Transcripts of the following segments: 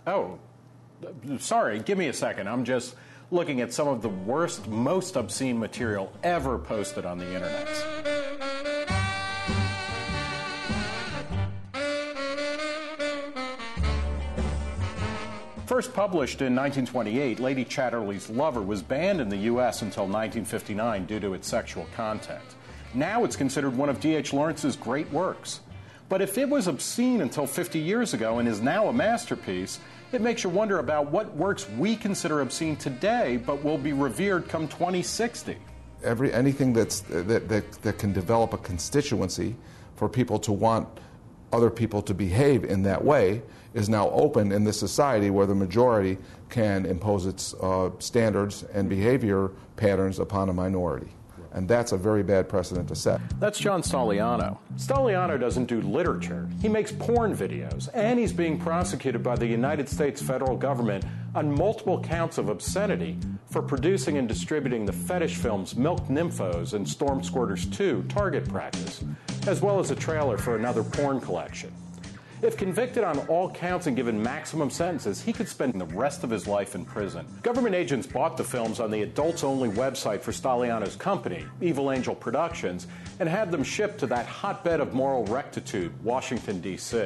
Oh, sorry, give me a second. I'm just looking at some of the worst, most obscene material ever posted on the internet. First published in 1928, Lady Chatterley's Lover was banned in the U.S. until 1959 due to its sexual content. Now it's considered one of D.H. Lawrence's great works. But if it was obscene until 50 years ago and is now a masterpiece, it makes you wonder about what works we consider obscene today but will be revered come 2060. Anything that can develop a constituency for people to want other people to behave in that way is now open in this society where the majority can impose its standards and behavior patterns upon a minority. And that's a very bad precedent to set. That's John Stagliano. Stagliano doesn't do literature. He makes porn videos, and he's being prosecuted by the United States federal government on multiple counts of obscenity for producing and distributing the fetish films Milk Nymphos and Storm Squirters 2 Target Practice, as well as a trailer for another porn collection. If convicted on all counts and given maximum sentences, he could spend the rest of his life in prison. Government agents bought the films on the adults-only website for Stagliano's company, Evil Angel Productions, and had them shipped to that hotbed of moral rectitude, Washington, D.C.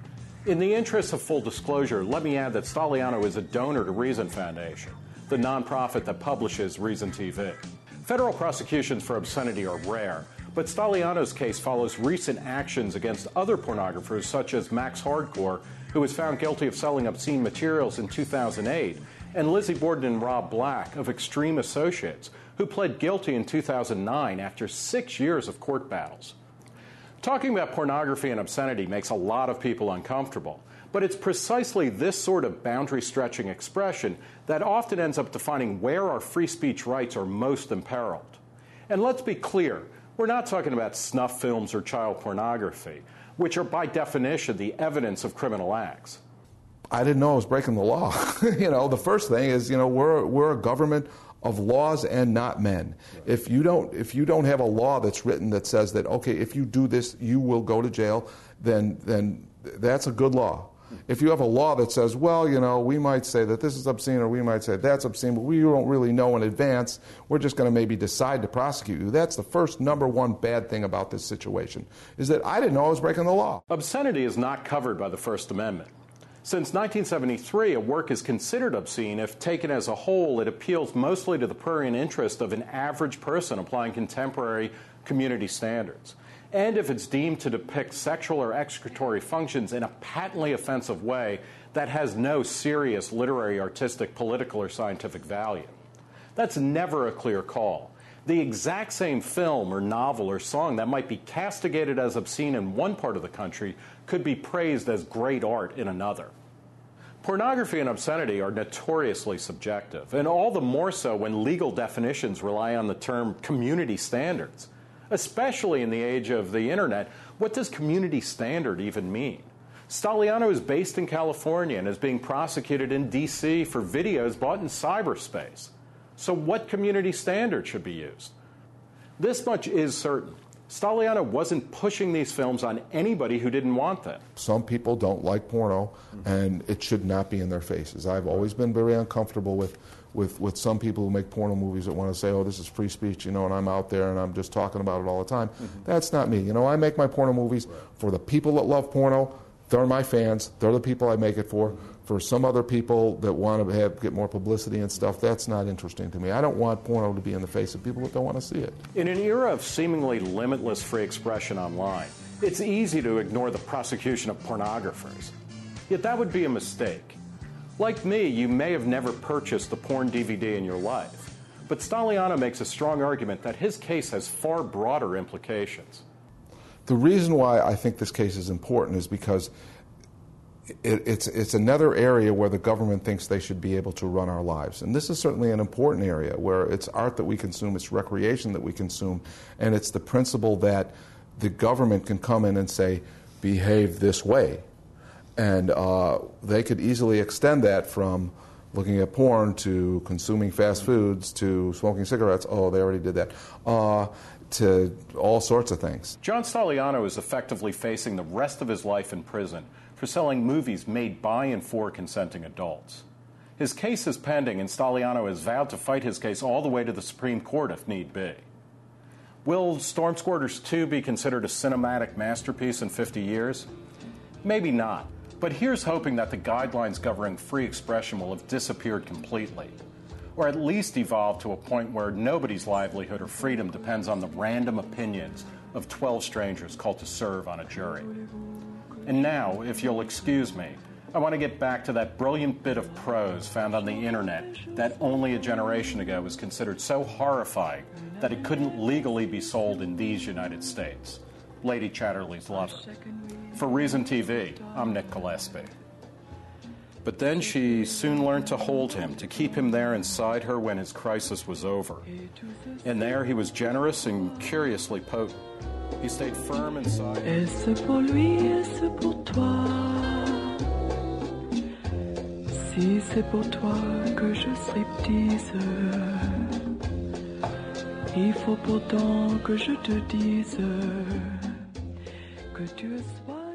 In the interest of full disclosure, let me add that Stagliano is a donor to Reason Foundation, the nonprofit that publishes Reason TV. Federal prosecutions for obscenity are rare, but Stagliano's case follows recent actions against other pornographers such as Max Hardcore, who was found guilty of selling obscene materials in 2008, and Lizzie Borden and Rob Black of Extreme Associates, who pled guilty in 2009 after 6 years of court battles. Talking about pornography and obscenity makes a lot of people uncomfortable, but it's precisely this sort of boundary-stretching expression that often ends up defining where our free speech rights are most imperiled. And let's be clear, we're not talking about snuff films or child pornography, which are by definition the evidence of criminal acts. I didn't know I was breaking the law. The first thing is, we're a government of laws and not men. Right. If you don't have a law that's written that says that, okay, if you do this, you will go to jail, then that's a good law. If you have a law that says, well, we might say that this is obscene or we might say that's obscene, but we don't really know in advance, we're just going to maybe decide to prosecute you. That's the first number one bad thing about this situation, is that I didn't know I was breaking the law. Obscenity is not covered by the First Amendment. Since 1973, a work is considered obscene if taken as a whole, it appeals mostly to the prurient interest of an average person applying contemporary community standards, and if it's deemed to depict sexual or excretory functions in a patently offensive way that has no serious literary, artistic, political, or scientific value. That's never a clear call. The exact same film or novel or song that might be castigated as obscene in one part of the country could be praised as great art in another. Pornography and obscenity are notoriously subjective, and all the more so when legal definitions rely on the term community standards. Especially in the age of the internet, what does community standard even mean? Stagliano is based in California and is being prosecuted in D.C. for videos bought in cyberspace. So what community standard should be used? This much is certain. Stagliano wasn't pushing these films on anybody who didn't want them. Some people don't like porno, and it should not be in their faces. I've always been very uncomfortable with some people who make porno movies that want to say, oh, this is free speech, and I'm out there and I'm just talking about it all the time. That's not me. I make my porno movies for the people that love porno. They're my fans. They're the people I make it for. For some other people that want to get more publicity and stuff, that's not interesting to me. I don't want porno to be in the face of people that don't want to see it. In an era of seemingly limitless free expression online, it's easy to ignore the prosecution of pornographers. Yet that would be a mistake. Like me, you may have never purchased a porn DVD in your life, but Stagliano makes a strong argument that his case has far broader implications. The reason why I think this case is important is because it's another area where the government thinks they should be able to run our lives. And this is certainly an important area where it's art that we consume, it's recreation that we consume, and it's the principle that the government can come in and say, behave this way. And they could easily extend that from looking at porn to consuming fast foods to smoking cigarettes. Oh, they already did that. To all sorts of things. John Stagliano is effectively facing the rest of his life in prison for selling movies made by and for consenting adults. His case is pending, and Stagliano has vowed to fight his case all the way to the Supreme Court if need be. Will Storm Squirters 2 be considered a cinematic masterpiece in 50 years? Maybe not, but here's hoping that the guidelines governing free expression will have disappeared completely, or at least evolve to a point where nobody's livelihood or freedom depends on the random opinions of 12 strangers called to serve on a jury. And now, if you'll excuse me, I want to get back to that brilliant bit of prose found on the internet that only a generation ago was considered so horrifying that it couldn't legally be sold in these United States. Lady Chatterley's Lover. For Reason TV, I'm Nick Gillespie. But then she soon learned to hold him, to keep him there inside her when his crisis was over. And there he was generous and curiously potent. He stayed firm inside. Est-ce pour lui, est-ce pour toi? Si c'est pour toi que je striptease, il faut pourtant que je te dise que tu es soi.